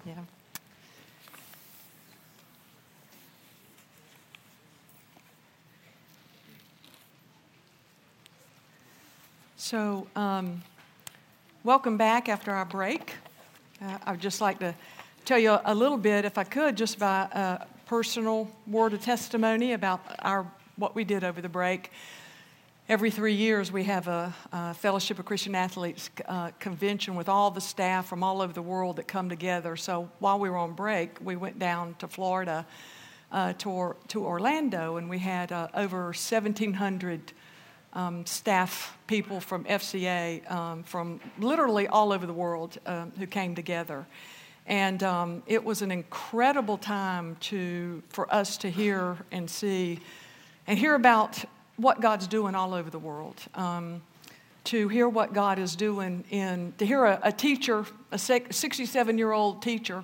Yeah. So, welcome back after our break. I would just like to tell you a little bit, if I could, just by a personal word of testimony about what we did over the break. Every 3 years, we have a Fellowship of Christian Athletes convention with all the staff from all over the world that come together. So while we were on break, we went down to Florida to Orlando, and we had over 1,700 staff people from FCA from literally all over the world who came together. And it was an incredible time for us to hear and see and hear about what God's doing all over the world. To hear what God is doing to hear a teacher, a 67-year-old teacher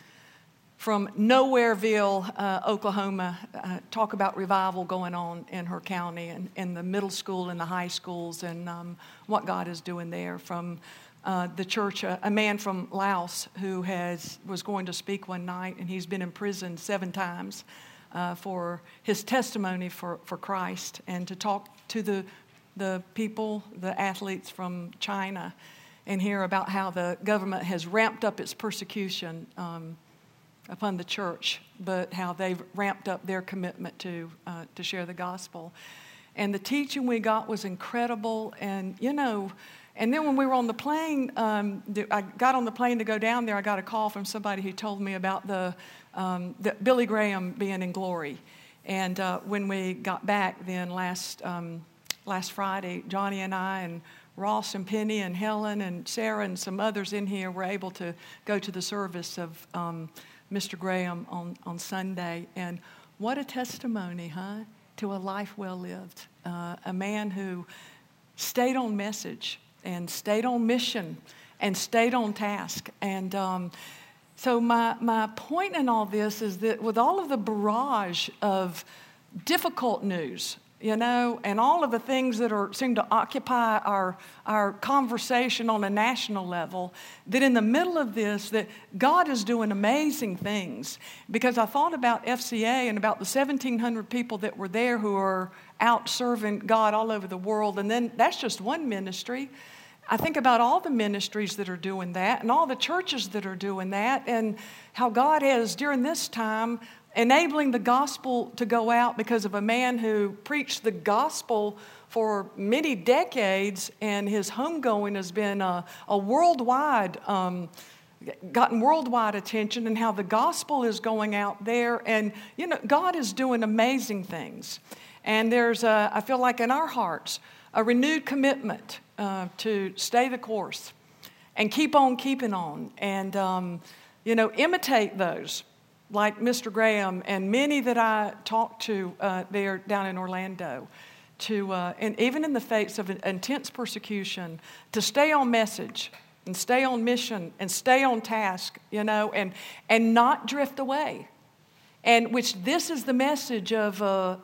from Nowhereville, Oklahoma, talk about revival going on in her county and in the middle school and the high schools and what God is doing there. From the church, a man from Laos who was going to speak one night, and he's been in prison 7 times for his testimony for Christ, and to talk to the people, the athletes from China, and hear about how the government has ramped up its persecution upon the church, but how they've ramped up their commitment to share the gospel. And the teaching we got was incredible. And, and then when we were on the plane, I got on the plane to go down there, I got a call from somebody who told me about the Billy Graham being in glory. And when we got back then last Friday, Johnny and I and Ross and Penny and Helen and Sarah and some others in here were able to go to the service of Mr. Graham on Sunday. And what a testimony, huh, to a life well lived. A man who stayed on message and stayed on mission and stayed on task. And so my point in all this is that with all of the barrage of difficult news, and all of the things that seem to occupy our conversation on a national level, that in the middle of this, that God is doing amazing things. Because I thought about FCA and about the 1,700 people that were there who are out serving God all over the world, and then that's just one ministry. I think about all the ministries that are doing that and all the churches that are doing that, and how God has, during this time, enabling the gospel to go out because of a man who preached the gospel for many decades, and his homegoing has been a worldwide, gotten worldwide attention, and how the gospel is going out there. And, God is doing amazing things. And there's, I feel like in our hearts, a renewed commitment to stay the course and keep on keeping on and, imitate those like Mr. Graham and many that I talked to there down in Orlando, and even in the face of intense persecution, to stay on message and stay on mission and stay on task, and not drift away. And which this is the message of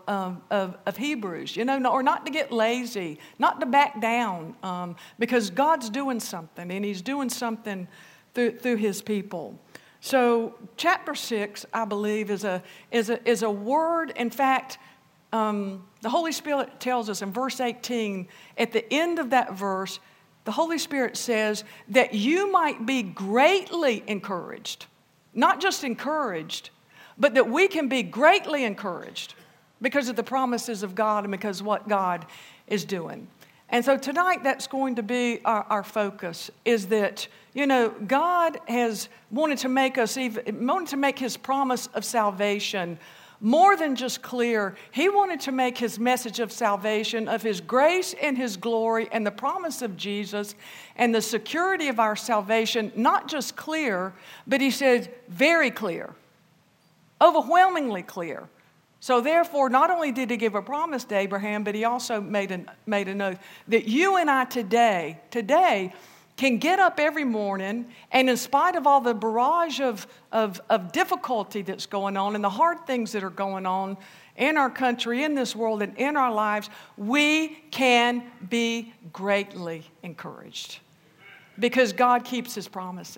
Hebrews, or not to get lazy, not to back down, because God's doing something, and He's doing something through His people. So chapter 6, I believe, is a word. In fact, the Holy Spirit tells us in verse 18, at the end of that verse, the Holy Spirit says that you might be greatly encouraged. Not just encouraged, but that we can be greatly encouraged because of the promises of God and because of what God is doing. And so tonight, that's going to be our focus, is that, God has wanted to make His promise of salvation more than just clear. He wanted to make His message of salvation, of His grace and His glory and the promise of Jesus and the security of our salvation, not just clear, but He said very clear, overwhelmingly clear. So therefore, not only did He give a promise to Abraham, but He also made an oath that you and I today can get up every morning, and in spite of all the barrage of difficulty that's going on and the hard things that are going on in our country, in this world, and in our lives, we can be greatly encouraged because God keeps His promises.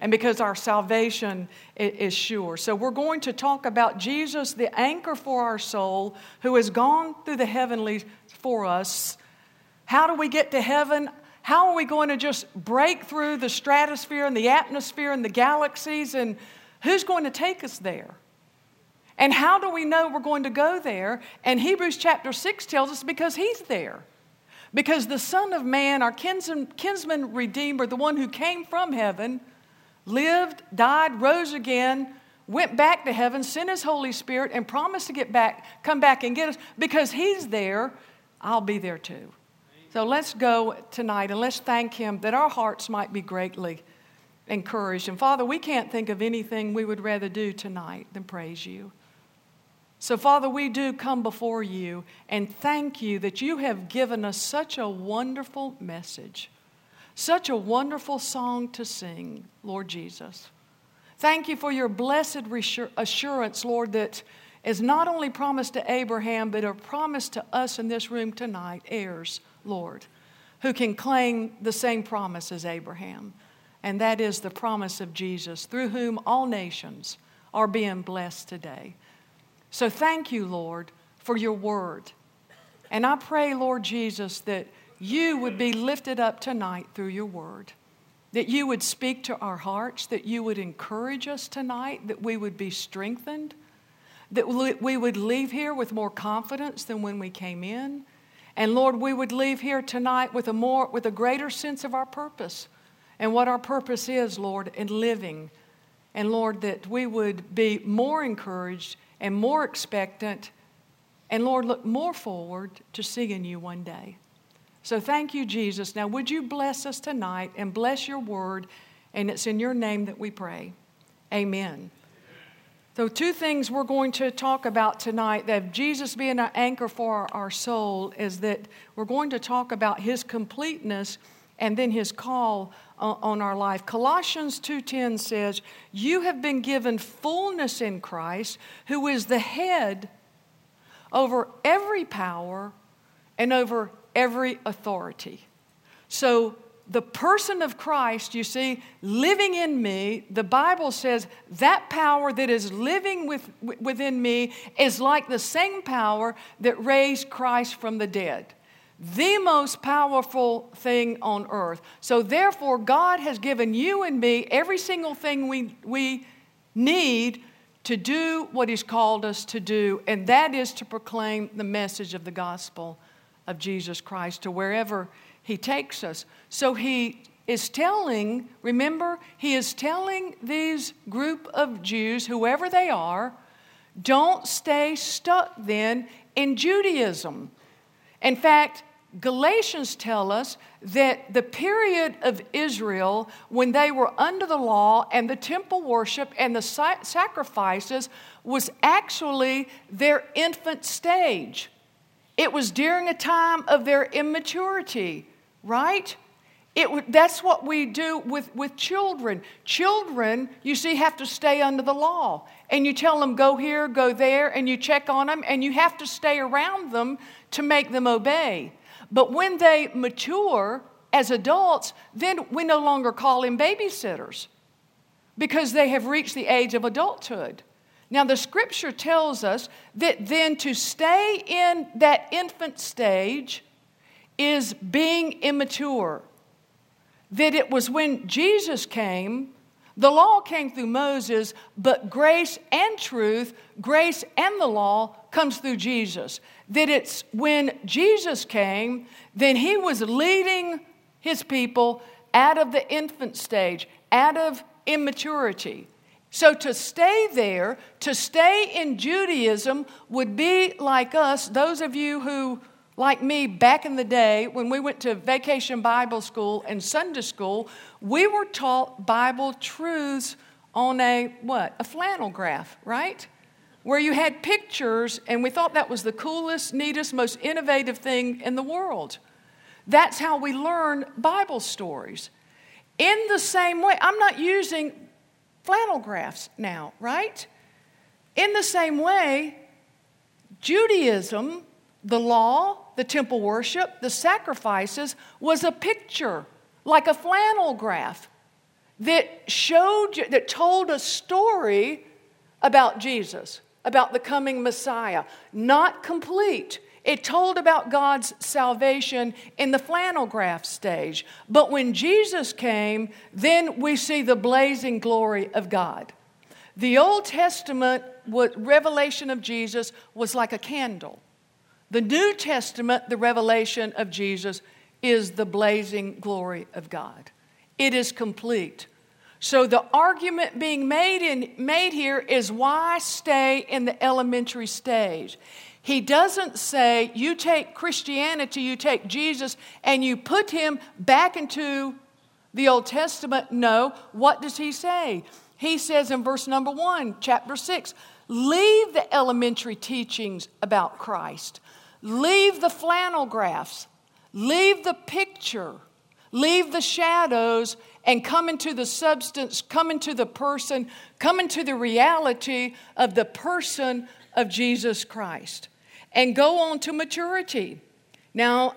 and because our salvation is sure. So we're going to talk about Jesus, the anchor for our soul, who has gone through the heavenlies for us. How do we get to heaven? How are we going to just break through the stratosphere and the atmosphere and the galaxies? And who's going to take us there? And how do we know we're going to go there? And Hebrews chapter 6 tells us because He's there. Because the Son of Man, our kinsman redeemer, the one who came from heaven, lived, died, rose again, went back to heaven, sent His Holy Spirit, and promised to come back and get us. Because He's there, I'll be there too. So let's go tonight and let's thank Him that our hearts might be greatly encouraged. And Father, we can't think of anything we would rather do tonight than praise You. So Father, we do come before You and thank You that You have given us such a wonderful message, such a wonderful song to sing, Lord Jesus. Thank You for Your blessed assurance, Lord, that is not only promised to Abraham, but a promise to us in this room tonight, heirs, Lord, who can claim the same promise as Abraham. And that is the promise of Jesus, through whom all nations are being blessed today. So thank You, Lord, for Your word. And I pray, Lord Jesus, that You would be lifted up tonight through Your word, that You would speak to our hearts, that You would encourage us tonight, that we would be strengthened, that we would leave here with more confidence than when we came in. And Lord, we would leave here tonight with a greater sense of our purpose and what our purpose is, Lord, in living. And Lord, that we would be more encouraged and more expectant, and Lord, look more forward to seeing You one day. So thank You, Jesus. Now would You bless us tonight and bless Your word, and it's in Your name that we pray. Amen. So two things we're going to talk about tonight, that Jesus being an anchor for our soul, is that we're going to talk about His completeness and then His call on our life. Colossians 2:10 says, "You have been given fullness in Christ, who is the head over every power and over every authority." So the person of Christ, you see, living in me, the Bible says that power that is living within me is like the same power that raised Christ from the dead. The most powerful thing on earth. So therefore, God has given you and me every single thing we need to do what He's called us to do, and that is to proclaim the message of the gospel of Jesus Christ to wherever He takes us. So He is telling, remember, He is telling these group of Jews, whoever they are, don't stay stuck then in Judaism. In fact, Galatians tell us that the period of Israel when they were under the law and the temple worship and the sacrifices was actually their infant stage. It was during a time of their immaturity, right? That's what we do with children. Children, you see, have to stay under the law. And you tell them, go here, go there, and you check on them, and you have to stay around them to make them obey. But when they mature as adults, then we no longer call them babysitters because they have reached the age of adulthood. Now, the Scripture tells us that then to stay in that infant stage is being immature. That it was when Jesus came, the law came through Moses, but grace and truth, grace and the law comes through Jesus. That it's when Jesus came, then He was leading His people out of the infant stage, out of immaturity. So to stay there, to stay in Judaism would be like us, those of you who, like me, back in the day when we went to Vacation Bible School and Sunday school, we were taught Bible truths on a flannel graph, right? Where you had pictures, and we thought that was the coolest, neatest, most innovative thing in the world. That's how we learn Bible stories. In the same way, I'm not using flannel graphs now, right? In the same way, Judaism, the law, the temple worship, the sacrifices was a picture, like a flannel graph. that told a story about Jesus, about the coming Messiah. Not complete. It told about God's salvation in the flannel graph stage. But when Jesus came, then we see the blazing glory of God. The Old Testament revelation of Jesus was like a candle. The New Testament, the revelation of Jesus, is the blazing glory of God. It is complete. So the argument being made here is, why stay in the elementary stage? He doesn't say you take Christianity, you take Jesus, and you put him back into the Old Testament. No. What does he say? He says in verse number 1, chapter 6, leave the elementary teachings about Christ. Leave the flannel graphs. Leave the picture. Leave the shadows and come into the substance, come into the person, come into the reality of the person of Jesus Christ. And go on to maturity. Now,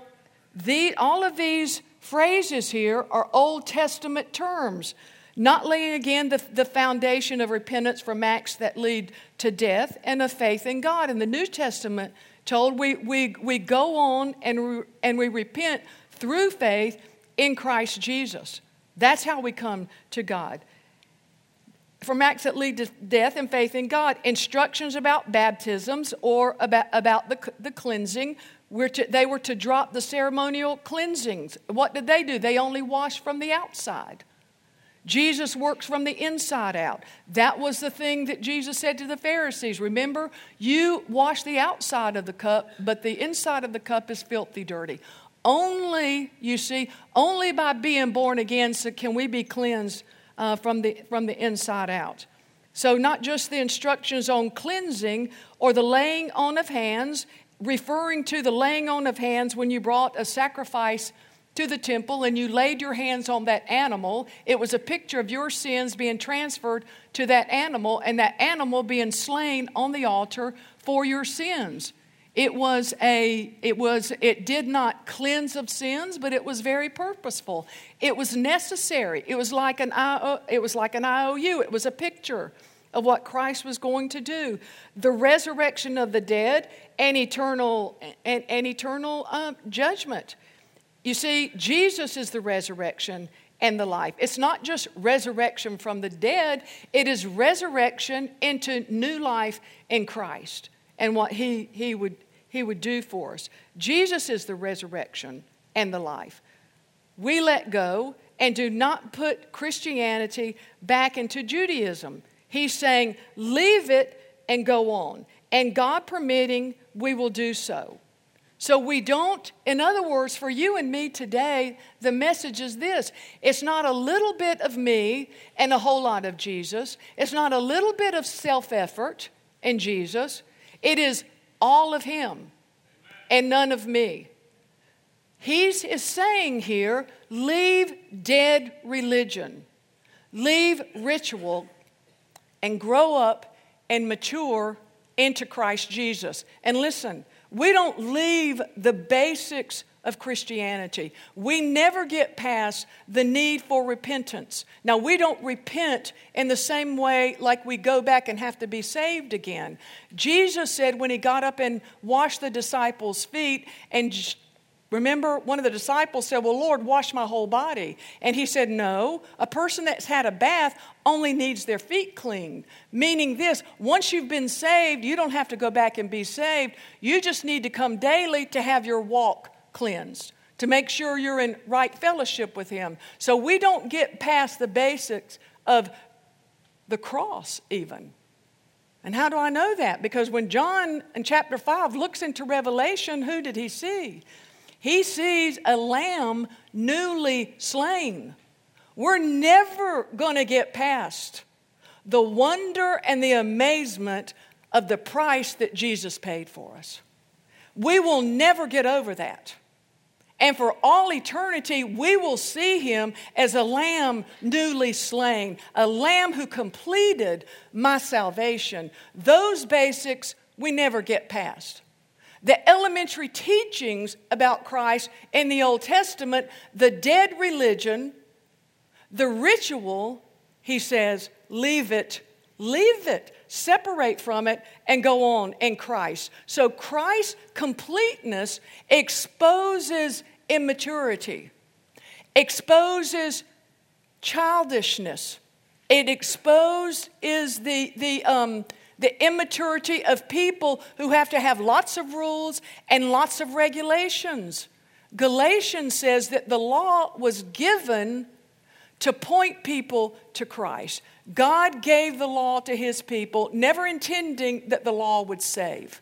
all of these phrases here are Old Testament terms, not laying again the foundation of repentance from acts that lead to death and of faith in God. In the New Testament, told we go on and we repent through faith in Christ Jesus. That's how we come to God. From acts that lead to death and faith in God. Instructions about baptisms or about the cleansing. They were to drop the ceremonial cleansings. What did they do? They only washed from the outside. Jesus works from the inside out. That was the thing that Jesus said to the Pharisees. Remember, you wash the outside of the cup, but the inside of the cup is filthy dirty. Only by being born again can we be cleansed from the inside out. So not just the instructions on cleansing or the laying on of hands, referring to the laying on of hands when you brought a sacrifice to the temple and you laid your hands on that animal. It was a picture of your sins being transferred to that animal and that animal being slain on the altar for your sins. It did not cleanse of sins, but it was very purposeful. It was necessary. It was like an IOU. It was a picture of what Christ was going to do. The resurrection of the dead and eternal judgment. You see, Jesus is the resurrection and the life. It's not just resurrection from the dead. It is resurrection into new life in Christ and what He would do for us. Jesus is the resurrection and the life. We let go and do not put Christianity back into Judaism. He's saying, leave it and go on. And God permitting, we will do so. So we don't, in other words, for you and me today, the message is this. It's not a little bit of me and a whole lot of Jesus. It's not a little bit of self-effort in Jesus. It is all of Him and none of me. He is saying here, leave dead religion, leave ritual, and grow up and mature into Christ Jesus. And listen, we don't leave the basics of Christianity. We never get past the need for repentance. Now, we don't repent in the same way like we go back and have to be saved again. Jesus said when He got up and washed the disciples' feet, and remember, one of the disciples said, well, Lord, wash my whole body. And He said, no, a person that's had a bath only needs their feet cleaned. Meaning this, once you've been saved, you don't have to go back and be saved. You just need to come daily to have your walk cleansed, to make sure you're in right fellowship with Him. So we don't get past the basics of the cross even. And how do I know that? Because when John in chapter 5 looks into Revelation, who did he see? He sees a lamb newly slain. We're never going to get past the wonder and the amazement of the price that Jesus paid for us. We will never get over that. And for all eternity, we will see Him as a lamb newly slain, a lamb who completed my salvation. Those basics we never get past. The elementary teachings about Christ in the Old Testament, the dead religion, The ritual, he says, leave it, separate from it, and go on in Christ. So Christ's completeness exposes immaturity, exposes childishness. It exposes the immaturity of people who have to have lots of rules and lots of regulations. Galatians says that the law was given to point people to Christ. God gave the law to his people, never intending that the law would save.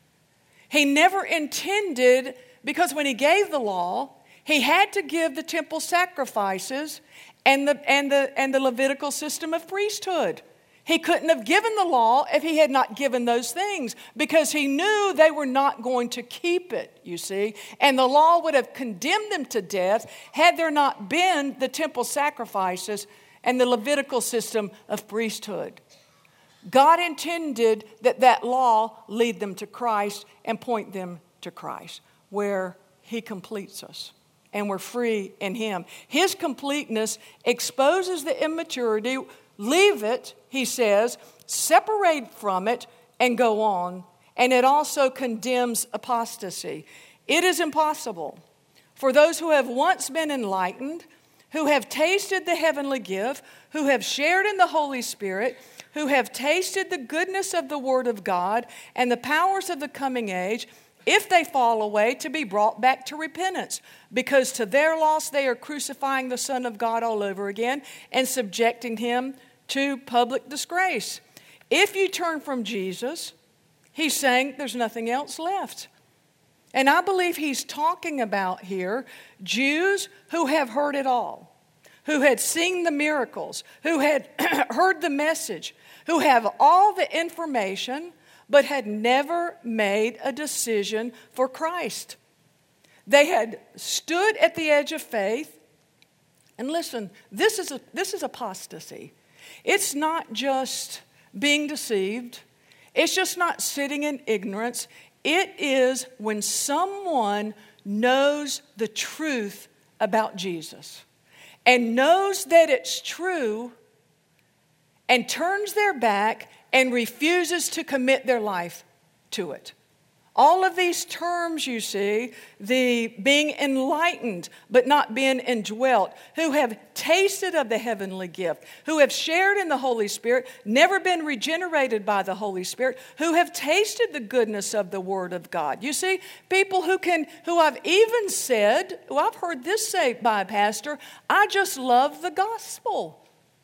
He never intended, because when he gave the law, he had to give the temple sacrifices and the Levitical system of priesthood. He couldn't have given the law if he had not given those things, because he knew they were not going to keep it, you see. And the law would have condemned them to death had there not been the temple sacrifices and the Levitical system of priesthood. God intended that law lead them to Christ and point them to Christ, where he completes us and we're free in him. His completeness exposes the immaturity. Leave it, he says, separate from it, and go on. And it also condemns apostasy. It is impossible for those who have once been enlightened, who have tasted the heavenly gift, who have shared in the Holy Spirit, who have tasted the goodness of the Word of God and the powers of the coming age, if they fall away, to be brought back to repentance, because to their loss they are crucifying the Son of God all over again and subjecting him to public disgrace. If you turn from Jesus, he's saying there's nothing else left. And I believe he's talking about here Jews who have heard it all, who had seen the miracles, who had heard the message, who have all the information, but had never made a decision for Christ. They had stood at the edge of faith. And listen, this is apostasy. It's not just being deceived. It's just not sitting in ignorance. It is when someone knows the truth about Jesus and knows that it's true and turns their back and refuses to commit their life to it. All of these terms, you see, the being enlightened but not being indwelt, who have tasted of the heavenly gift, who have shared in the Holy Spirit, never been regenerated by the Holy Spirit, who have tasted the goodness of the Word of God. You see, people who I've even said, I've heard this say by a pastor, I just love the gospel.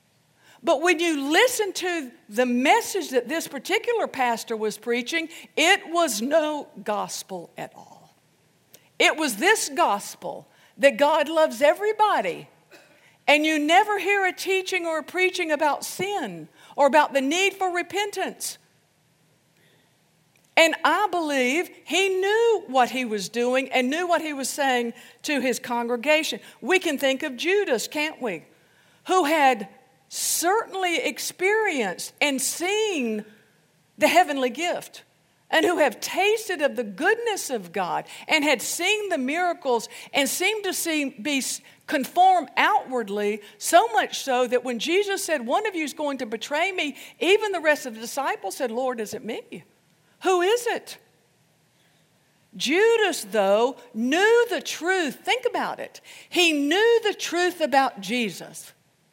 But when you listen to the message that this particular pastor was preaching, it was no gospel at all. It was this gospel that God loves everybody. And you never hear a teaching or a preaching about sin or about the need for repentance. And I believe he knew what he was doing and knew what he was saying to his congregation. We can think of Judas, can't we? Who had certainly experienced and seen the heavenly gift, and who have tasted of the goodness of God and had seen the miracles and seemed to be conformed outwardly, so much so that when Jesus said, one of you is going to betray me, even the rest of the disciples said, Lord, is it me? Who is it? Judas, though, knew the truth. Think about it. He knew the truth about Jesus.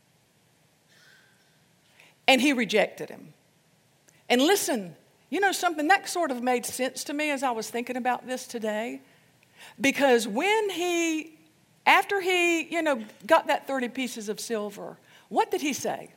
And he rejected him. And listen, you know something, that sort of made sense to me as I was thinking about this today. Because after he got that 30 pieces of silver, what did he say?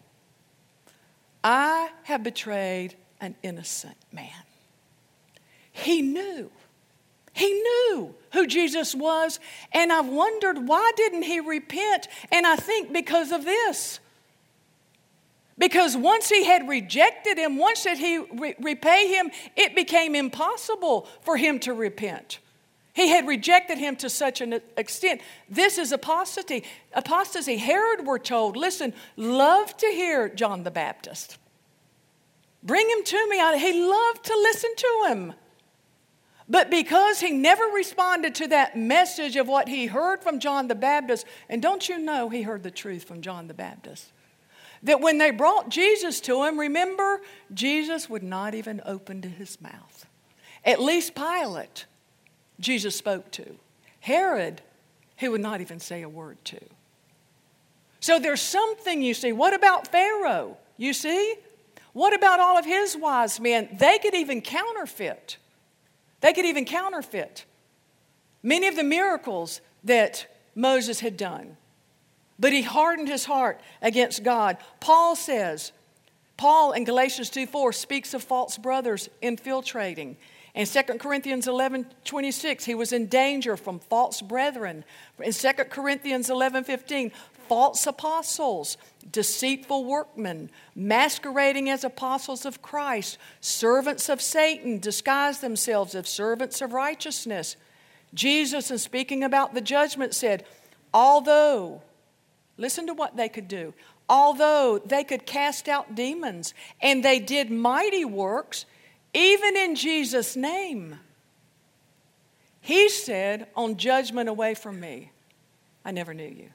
I have betrayed an innocent man. He knew who Jesus was. And I've wondered, why didn't he repent? And I think because of this. Because once he had rejected him, once that he repay him, it became impossible for him to repent. He had rejected him to such an extent. This is apostasy. Herod, we're told, listen, loved to hear John the Baptist. Bring him to me. He loved to listen to him. But because he never responded to that message of what he heard from John the Baptist, and don't you know he heard the truth from John the Baptist? That when they brought Jesus to him, remember, Jesus would not even open his mouth. At least Pilate, Jesus spoke to. Herod, he would not even say a word to. So there's something, you see. What about Pharaoh? You see? What about all of his wise men? They could even counterfeit. They could even counterfeit many of the miracles that Moses had done. But he hardened his heart against God. Paul in Galatians 2:4 speaks of false brothers infiltrating. In 2 Corinthians 11:26, he was in danger from false brethren. In 2 Corinthians 11:15, false apostles, deceitful workmen, masquerading as apostles of Christ, servants of Satan, disguise themselves as servants of righteousness. Jesus, in speaking about the judgment, said, although, listen to what they could do, although they could cast out demons and they did mighty works, even in Jesus' name, he said, on judgment away from me, I never knew you.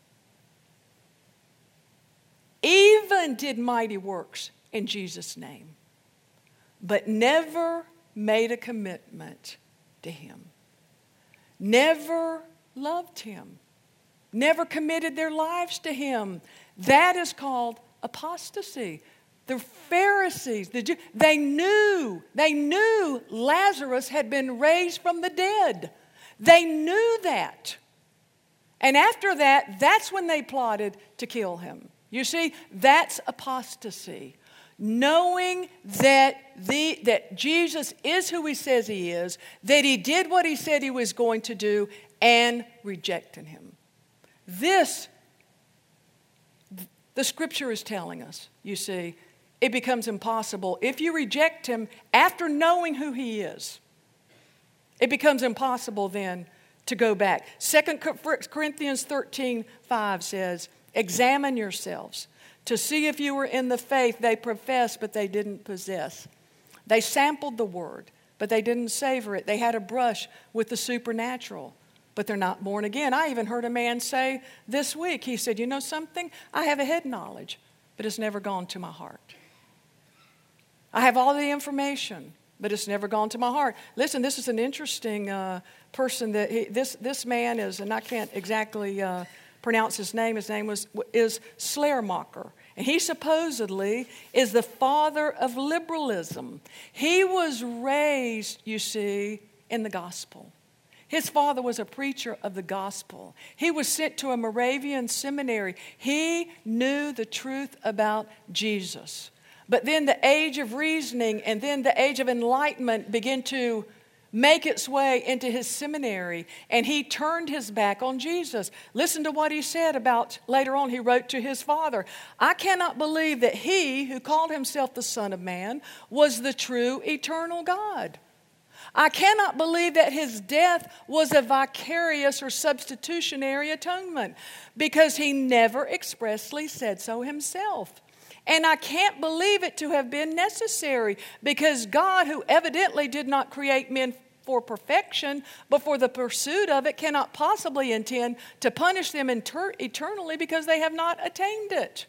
Even did mighty works in Jesus' name, but never made a commitment to him. Never loved him. Never committed their lives to him. That is called apostasy. The Pharisees, the Jews, they knew Lazarus had been raised from the dead. They knew that. And after that, that's when they plotted to kill him. You see, that's apostasy. Knowing that Jesus is who he says he is, that he did what he said he was going to do, and rejecting him. This, the scripture is telling us, you see, it becomes impossible. If you reject him after knowing who he is, it becomes impossible then to go back. 2 Corinthians 13:5 says, examine yourselves to see if you were in the faith they professed but they didn't possess. They sampled the word, but they didn't savor it. They had a brush with the supernatural, but they're not born again. I even heard a man say this week, he said, you know something? I have a head knowledge, but it's never gone to my heart. I have all the information, but it's never gone to my heart. Listen, this is an interesting person. This man is, and I can't exactly pronounce his name. His name is Schleiermacher. And he supposedly is the father of liberalism. He was raised, you see, in the gospel. His father was a preacher of the gospel. He was sent to a Moravian seminary. He knew the truth about Jesus. But then the age of reasoning and then the age of enlightenment began to make its way into his seminary, and he turned his back on Jesus. Listen to what he said about, later on, he wrote to his father, I cannot believe that he who called himself the Son of Man was the true eternal God. I cannot believe that his death was a vicarious or substitutionary atonement, because he never expressly said so himself. And I can't believe it to have been necessary, because God, who evidently did not create men for perfection, but for the pursuit of it, cannot possibly intend to punish them eternally because they have not attained it.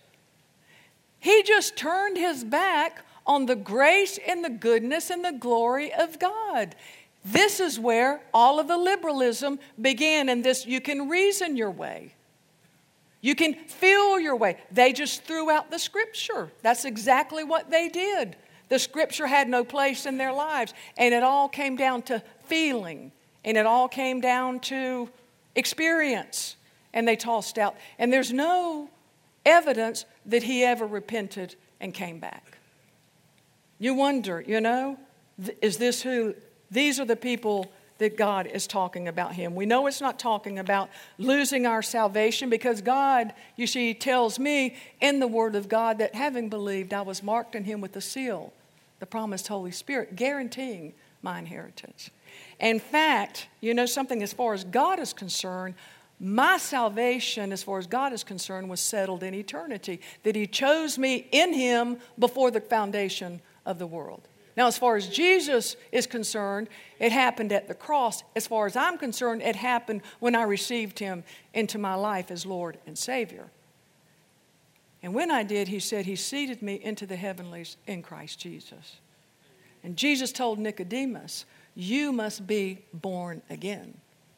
He just turned his back on the grace and the goodness and the glory of God. This is where all of the liberalism began, and this, you can reason your way. You can feel your way. They just threw out the scripture. That's exactly what they did. The scripture had no place in their lives. And it all came down to feeling. And it all came down to experience. And they tossed out. And there's no evidence that he ever repented and came back. You wonder, is this who? These are the people that God is talking about him. We know it's not talking about losing our salvation, because God, you see, tells me in the Word of God that having believed, I was marked in him with the seal, the promised Holy Spirit, guaranteeing my inheritance. In fact, something, as far as God is concerned, my salvation, as far as God is concerned, was settled in eternity, that he chose me in him before the foundation of the world. Now, as far as Jesus is concerned, it happened at the cross. As far as I'm concerned, it happened when I received him into my life as Lord and Savior. And when I did, he said he seated me into the heavenlies in Christ Jesus. And Jesus told Nicodemus, you must be born again.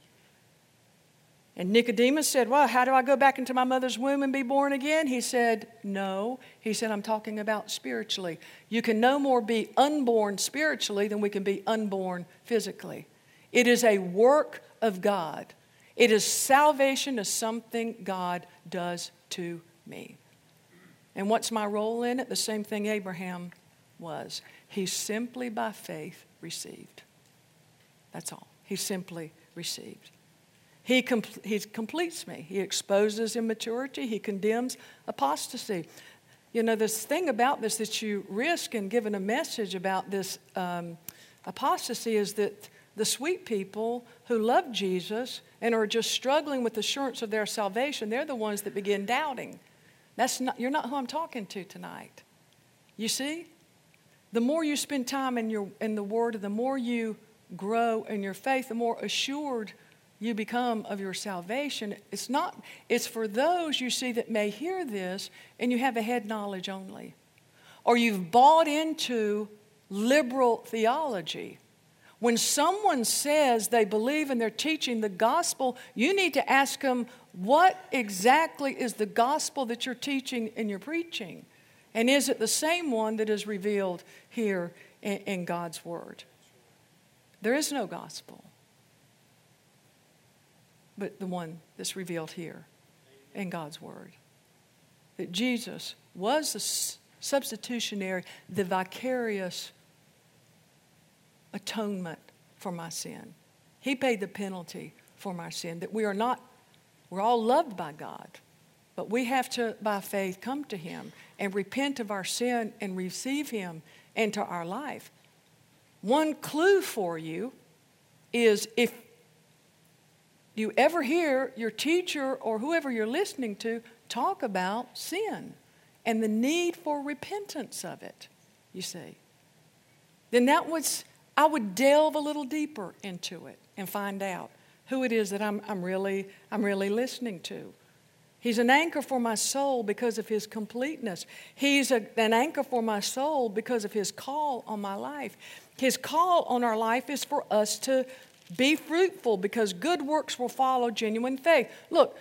And Nicodemus said, well, how do I go back into my mother's womb and be born again? He said, no. He said, I'm talking about spiritually. You can no more be unborn spiritually than we can be unborn physically. It is a work of God. It is salvation is something God does to me. And what's my role in it? The same thing Abraham was. He simply by faith received. That's all. He simply received. He completes me. He exposes immaturity. He condemns apostasy. You know, this thing about this that you risk in giving a message about this apostasy is that the sweet people who love Jesus and are just struggling with the assurance of their salvation, they're the ones that begin doubting. You're not who I'm talking to tonight. You see? The more you spend time in the Word, the more you grow in your faith, the more assured you become of your salvation. It's for those you see that may hear this and you have a head knowledge only. Or you've bought into liberal theology. When someone says they believe and they're teaching the gospel, you need to ask them, what exactly is the gospel that you're teaching and you're preaching? And is it the same one that is revealed here in God's Word? There is no gospel but the one that's revealed here in God's Word. That Jesus was the substitutionary, the vicarious atonement for my sin. He paid the penalty for my sin. That we're all loved by God, but we have to, by faith, come to Him and repent of our sin and receive Him into our life. One clue for you is if you ever hear your teacher or whoever you're listening to talk about sin and the need for repentance of it, you see, then I would delve a little deeper into it and find out who it is that I'm really listening to. He's an anchor for my soul because of His completeness. He's an anchor for my soul because of His call on my life. His call on our life is for us to be fruitful because good works will follow genuine faith. Let's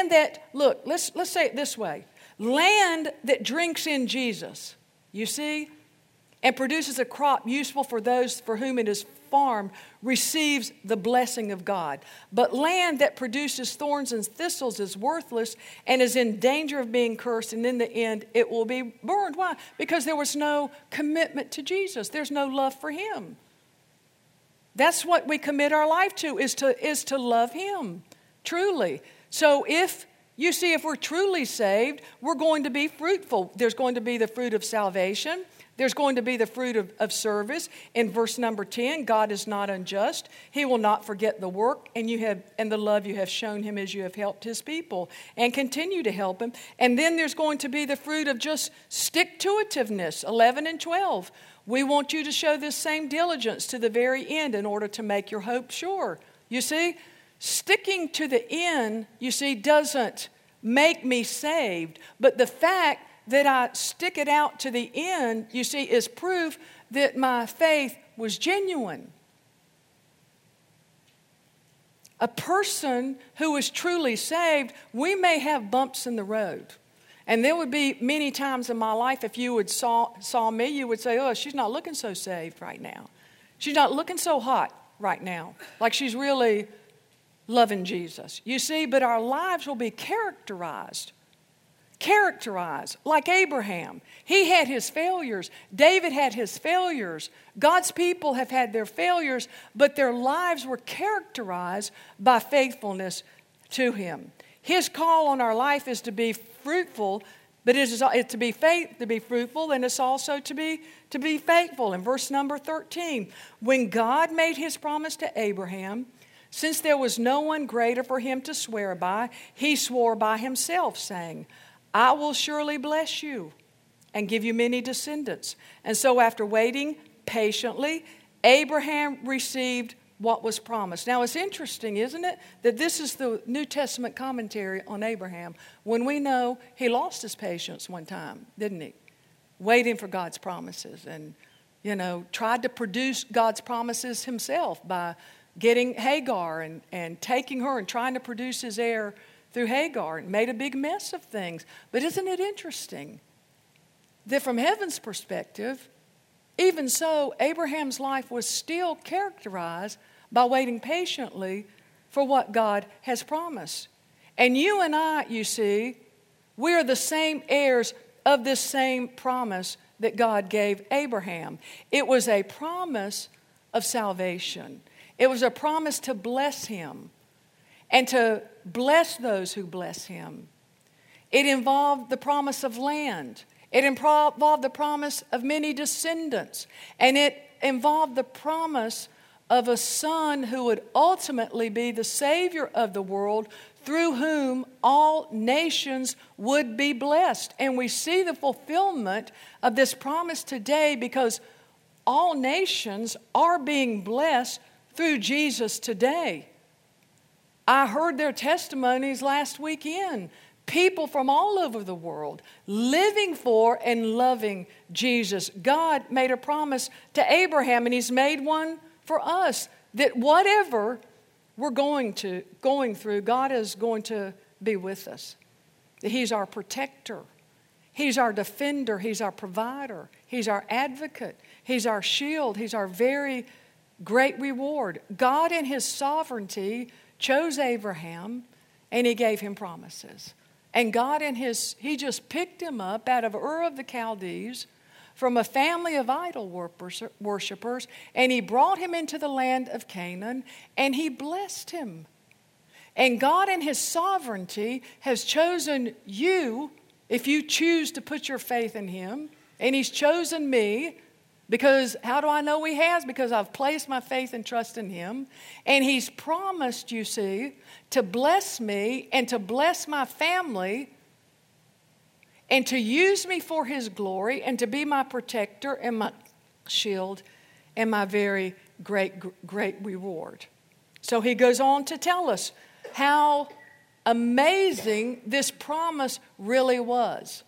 say it this way. Land that drinks in Jesus, you see, and produces a crop useful for those for whom it is farmed, receives the blessing of God. But land that produces thorns and thistles is worthless and is in danger of being cursed, and in the end it will be burned. Why? Because there was no commitment to Jesus. There's no love for Him. That's what we commit our life to, is to love Him, truly. So if we're truly saved, we're going to be fruitful. There's going to be the fruit of salvation. There's going to be the fruit of service. In verse number 10, God is not unjust. He will not forget the work and the love you have shown Him as you have helped His people and continue to help Him. And then there's going to be the fruit of just stick-to-itiveness, 11 and 12. We want you to show this same diligence to the very end in order to make your hope sure. You see, sticking to the end, doesn't make me saved. But the fact that I stick it out to the end, is proof that my faith was genuine. A person who is truly saved, we may have bumps in the road. And there would be many times in my life, if you would saw me, you would say, oh, she's not looking so saved right now. She's not looking so hot right now, like she's really loving Jesus. You see, but our lives will be characterized like Abraham. He had his failures. David had his failures. God's people have had their failures, but their lives were characterized by faithfulness to Him. His call on our life is to be fruitful, but it's to be fruitful, and it's also to be faithful. In verse number 13, when God made His promise to Abraham, since there was no one greater for him to swear by, He swore by Himself, saying, I will surely bless you and give you many descendants. And so after waiting patiently, Abraham received what was promised. Now, it's interesting, isn't it, that this is the New Testament commentary on Abraham, when we know he lost his patience one time, didn't he? Waiting for God's promises and, tried to produce God's promises himself by getting Hagar and taking her and trying to produce his heir through Hagar, and made a big mess of things. But isn't it interesting that from heaven's perspective, even so, Abraham's life was still characterized by waiting patiently for what God has promised. And you and I, you see, we are the same heirs of this same promise that God gave Abraham. It was a promise of salvation. It was a promise to bless him and to bless those who bless him. It involved the promise of land. It involved the promise of many descendants. And it involved the promise of a son who would ultimately be the Savior of the world, through whom all nations would be blessed. And we see the fulfillment of this promise today, because all nations are being blessed through Jesus today. I heard their testimonies last weekend. People from all over the world living for and loving Jesus. God made a promise to Abraham, and he's made one for us, that whatever we're going through, God is going to be with us. That he's our protector. He's our defender. He's our provider. He's our advocate. He's our shield. He's our very great reward. God in his sovereignty chose Abraham, and he gave him promises. And God he just picked him up out of Ur of the Chaldees, from a family of idol worshipers, and he brought him into the land of Canaan, and he blessed him. And God in his sovereignty has chosen you, if you choose to put your faith in him, and he's chosen me, because how do I know he has? Because I've placed my faith and trust in him. And he's promised, you see, to bless me and to bless my family and to use me for his glory and to be my protector and my shield and my very great reward. So he goes on to tell us how amazing this promise really was.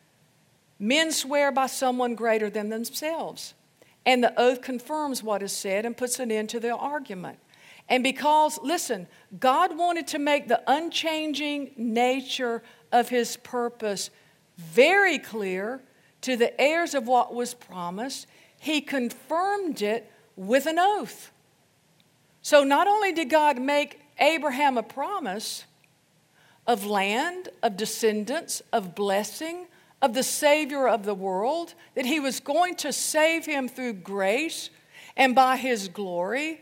Men swear by someone greater than themselves, and the oath confirms what is said and puts an end to the argument. And because, listen, God wanted to make the unchanging nature of his purpose very clear to the heirs of what was promised, he confirmed it with an oath. So not only did God make Abraham a promise of land, of descendants, of blessing, of the Savior of the world, that he was going to save him through grace and by his glory,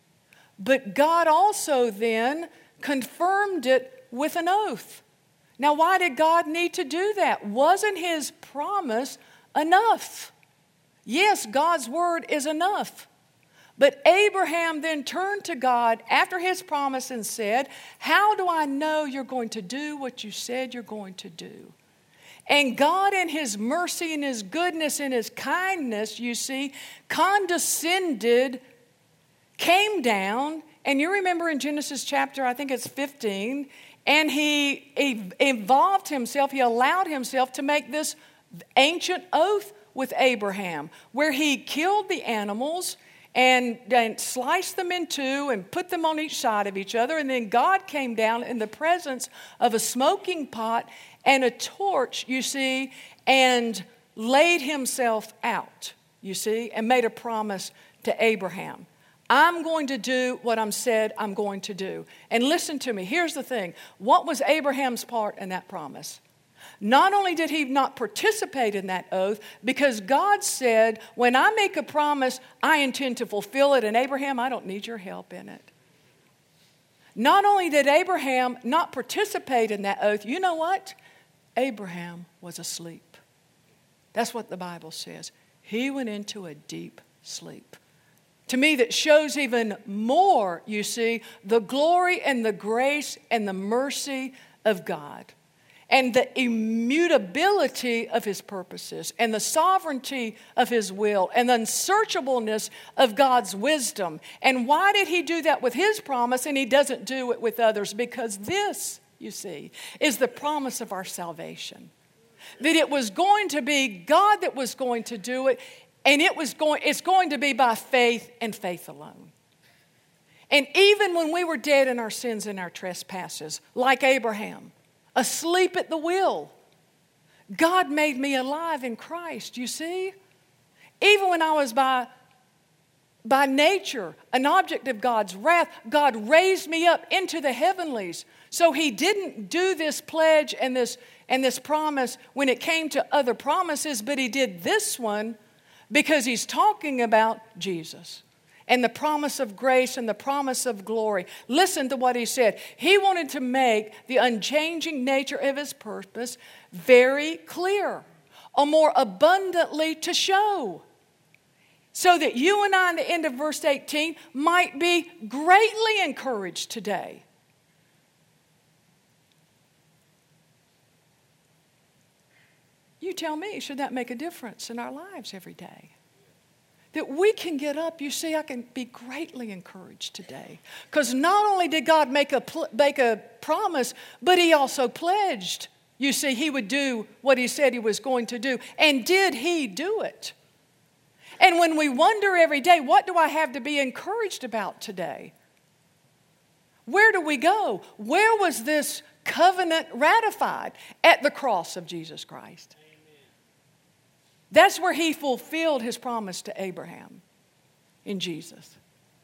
but God also then confirmed it with an oath. Now, why did God need to do that? Wasn't his promise enough? Yes, God's word is enough. But Abraham then turned to God after his promise and said, "How do I know you're going to do what you said you're going to do?" And God in his mercy and his goodness and his kindness, you see, condescended, came down, and you remember in Genesis chapter, I think it's 15, and he involved himself, he allowed himself to make this ancient oath with Abraham, where he killed the animals and sliced them in two and put them on each side of each other. And then God came down in the presence of a smoking pot and a torch, you see, and laid himself out, you see, and made a promise to Abraham. I'm going to do what I'm said I'm going to do. And listen to me, here's the thing. What was Abraham's part in that promise? Not only did he not participate in that oath, because God said, when I make a promise, I intend to fulfill it. And Abraham, I don't need your help in it. Not only did Abraham not participate in that oath, you know what? Abraham was asleep. That's what the Bible says. He went into a deep sleep. To me, that shows even more, you see, the glory and the grace and the mercy of God. and the immutability of his purposes and the sovereignty of his will and the unsearchableness of God's wisdom. And why did he do that with his promise and he doesn't do it with others? Because this, you see, is the promise of our salvation. That it was going to be God that was going to do it, and it's going to be by faith and faith alone. And even when we were dead in our sins and our trespasses, like Abraham, asleep at the wheel, God made me alive in Christ, you see? Even when I was by nature an object of God's wrath, God raised me up into the heavenlies. So he didn't do this pledge and this promise when it came to other promises, but he did this one because he's talking about Jesus and the promise of grace and the promise of glory. Listen to what he said. He wanted to make the unchanging nature of his purpose very clear, or more abundantly to show, so that you and I, in the end of verse 18, might be greatly encouraged today. You tell me, should that make a difference in our lives every day? That we can get up, you see, I can be greatly encouraged today. Because not only did God make a promise, but he also pledged. You see, he would do what he said he was going to do. And did he do it? And when we wonder every day, what do I have to be encouraged about today? Where do we go? Where was this covenant ratified? At the cross of Jesus Christ. That's where he fulfilled his promise to Abraham in Jesus.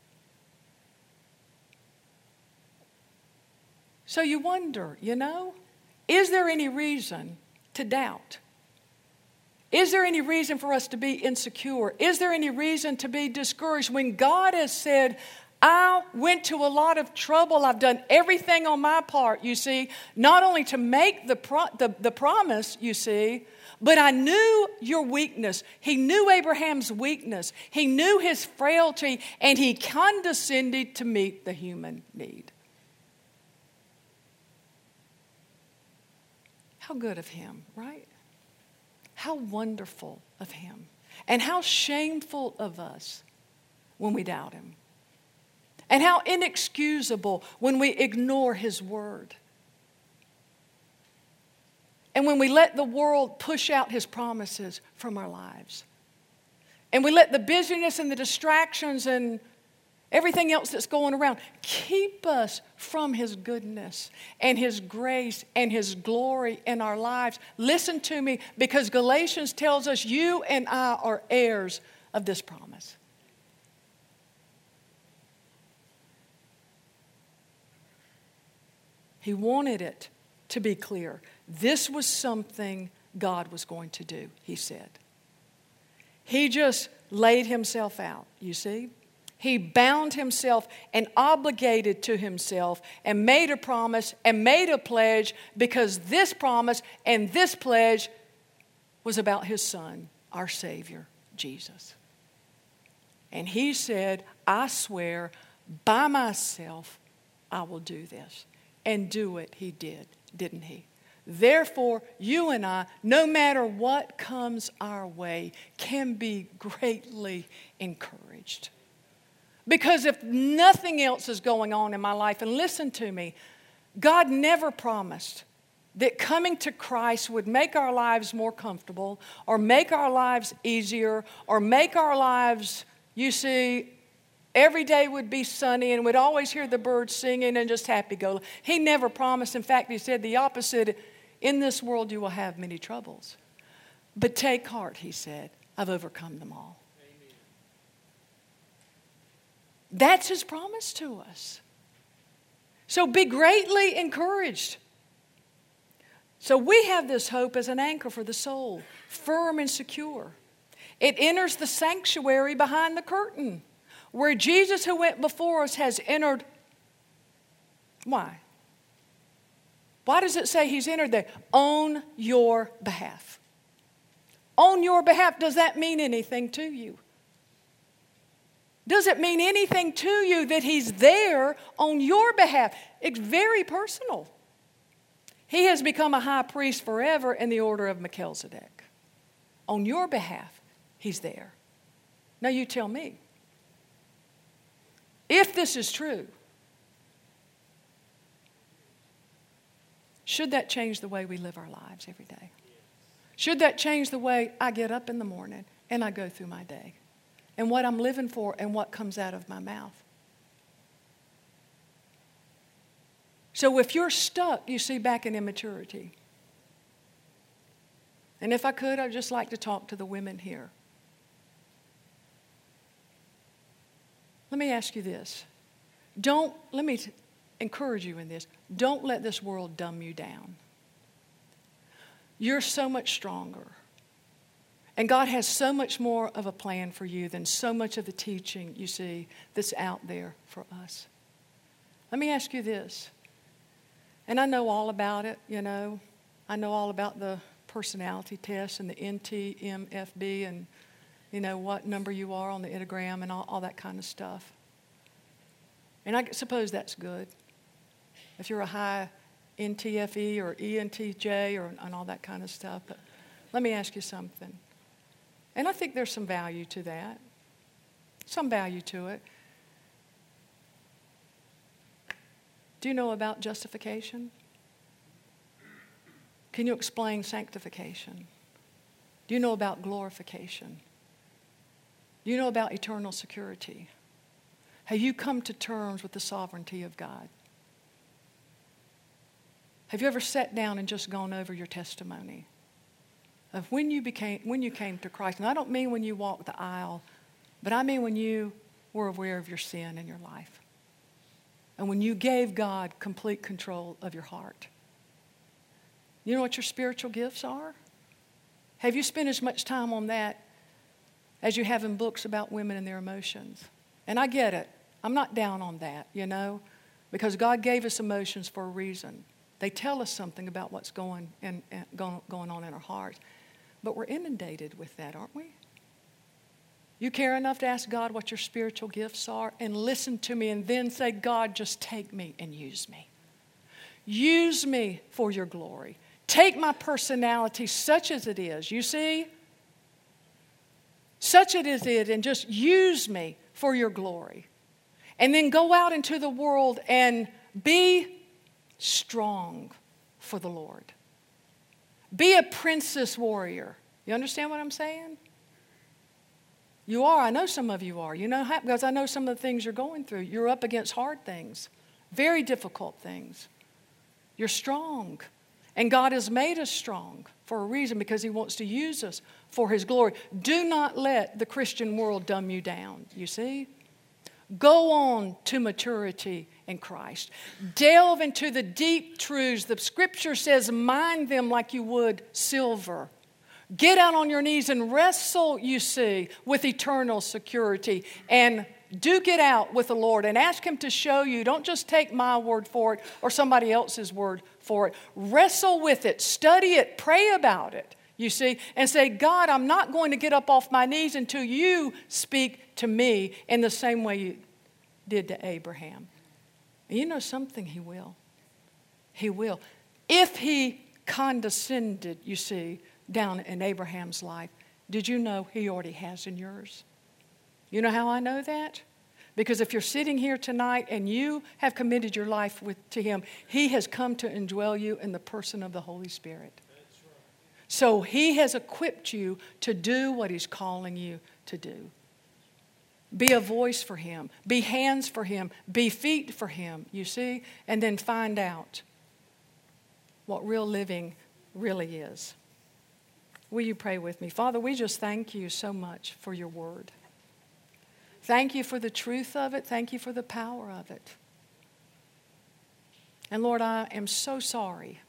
So you wonder, is there any reason to doubt? Is there any reason for us to be insecure? Is there any reason to be discouraged when God has said, I went to a lot of trouble. I've done everything on my part, you see, not only to make the promise, you see, but I knew your weakness. He knew Abraham's weakness. He knew his frailty, and he condescended to meet the human need. How good of him, right? How wonderful of him. And how shameful of us when we doubt him. And how inexcusable when we ignore his word. And when we let the world push out his promises from our lives. And we let the busyness and the distractions and everything else that's going around keep us from his goodness and his grace and his glory in our lives. Listen to me, because Galatians tells us you and I are heirs of this promise. He wanted it to be clear. This was something God was going to do, he said. He just laid himself out, you see. He bound himself and obligated to himself and made a promise and made a pledge, because this promise and this pledge was about his son, our Savior, Jesus. And he said, I swear by myself I will do this. And do it he did, didn't he? Therefore, you and I, no matter what comes our way, can be greatly encouraged. Because if nothing else is going on in my life, and listen to me, God never promised that coming to Christ would make our lives more comfortable, or make our lives easier, or make our lives, you see, every day would be sunny and we'd always hear the birds singing and just happy-go. He never promised. In fact, he said the opposite. In this world you will have many troubles. But take heart, he said, I've overcome them all. Amen. That's his promise to us. So be greatly encouraged. So we have this hope as an anchor for the soul, firm and secure. It enters the sanctuary behind the curtain, where Jesus, who went before us, has entered. Why? Why does it say he's entered there? On your behalf. On your behalf. Does that mean anything to you? Does it mean anything to you that he's there on your behalf? It's very personal. He has become a high priest forever in the order of Melchizedek. On your behalf, he's there. Now you tell me. If this is true, should that change the way we live our lives every day? Should that change the way I get up in the morning and I go through my day? And what I'm living for and what comes out of my mouth? So if you're stuck, you see, back in immaturity. And if I could, I'd just like to talk to the women here. Let me ask you this. Let me encourage you in this. Don't let this world dumb you down. You're so much stronger. And God has so much more of a plan for you than so much of the teaching, you see, that's out there for us. Let me ask you this. And I know all about it, you know. I know all about the personality test and the NTMFB and, you know, what number you are on the Enneagram and all that kind of stuff. And I suppose that's good. If you're a high NTFE or ENTJ and all that kind of stuff. But let me ask you something. And I think there's some value to that. Some value to it. Do you know about justification? Can you explain sanctification? Do you know about glorification? Do you know about eternal security? Have you come to terms with the sovereignty of God? Have you ever sat down and just gone over your testimony of when you came to Christ? And I don't mean when you walked the aisle, but I mean when you were aware of your sin in your life. And when you gave God complete control of your heart. You know what your spiritual gifts are? Have you spent as much time on that as you have in books about women and their emotions? And I get it. I'm not down on that, you know, because God gave us emotions for a reason. They tell us something about what's going on in our hearts. But we're inundated with that, aren't we? You care enough to ask God what your spiritual gifts are and listen to me and then say, God, just take me and use me. Use me for your glory. Take my personality such as it is, you see? Such it is it, and just use me for your glory. And then go out into the world and be strong for the Lord. Be a princess warrior. You understand what I'm saying? You are. I know some of you are. You know how, because I know some of the things you're going through. You're up against hard things, very difficult things. You're strong. And God has made us strong for a reason, because He wants to use us for His glory. Do not let the Christian world dumb you down, you see? Go on to maturity in Christ. Delve into the deep truths. The Scripture says, mine them like you would silver. Get out on your knees and wrestle, you see, with eternal security. And do get out with the Lord and ask Him to show you. Don't just take my word for it or somebody else's word for it. Wrestle with it. Study it. Pray about it, you see, and say, God, I'm not going to get up off my knees until you speak to me in the same way you did to Abraham. And you know something? He will. He will. If He condescended, you see, down in Abraham's life, did you know He already has in yours? You know how I know that? Because if you're sitting here tonight and you have committed your life to Him, He has come to indwell you in the person of the Holy Spirit. That's right. So He has equipped you to do what He's calling you to do. Be a voice for Him. Be hands for Him. Be feet for Him, you see? And then find out what real living really is. Will you pray with me? Father, we just thank You so much for Your word. Thank You for the truth of it. Thank You for the power of it. And Lord, I am so sorry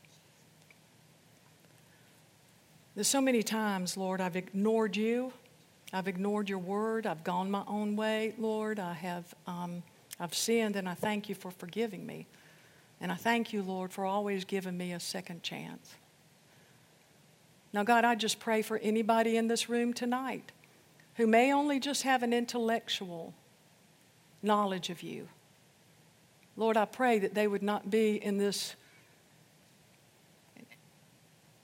that so many times, Lord, I've ignored You. I've ignored Your word. I've gone my own way, Lord. I've sinned, and I thank You for forgiving me. And I thank You, Lord, for always giving me a second chance. Now, God, I just pray for anybody in this room tonight who may only just have an intellectual knowledge of You. Lord, I pray that they would not be in this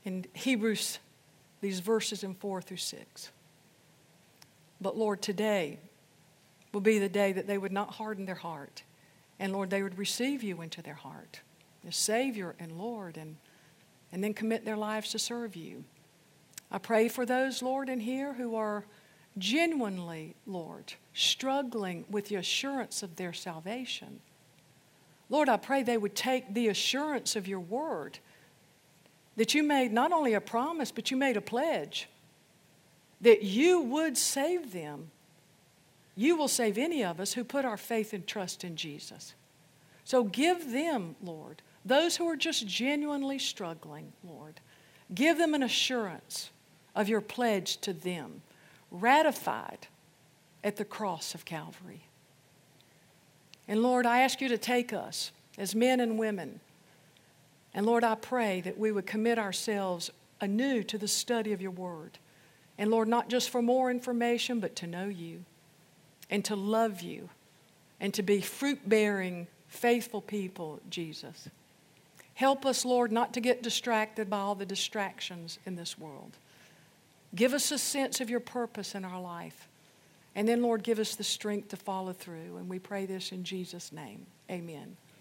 in Hebrews, these verses in 4 through 6. But Lord, today will be the day that they would not harden their heart. And Lord, they would receive you into their heart as Savior and Lord, and then commit their lives to serve you. I pray for those, Lord, in here who are genuinely, Lord, struggling with the assurance of their salvation. Lord, I pray they would take the assurance of your word, that you made not only a promise, but you made a pledge, that you would save them. You will save any of us who put our faith and trust in Jesus. So give them, Lord, those who are just genuinely struggling, Lord, give them an assurance of your pledge to them, ratified at the cross of Calvary. And Lord, I ask you to take us as men and women. And Lord, I pray that we would commit ourselves anew to the study of your word. And Lord, not just for more information, but to know you and to love you and to be fruit-bearing, faithful people, Jesus. Help us, Lord, not to get distracted by all the distractions in this world. Give us a sense of your purpose in our life. And then, Lord, give us the strength to follow through. And we pray this in Jesus' name. Amen.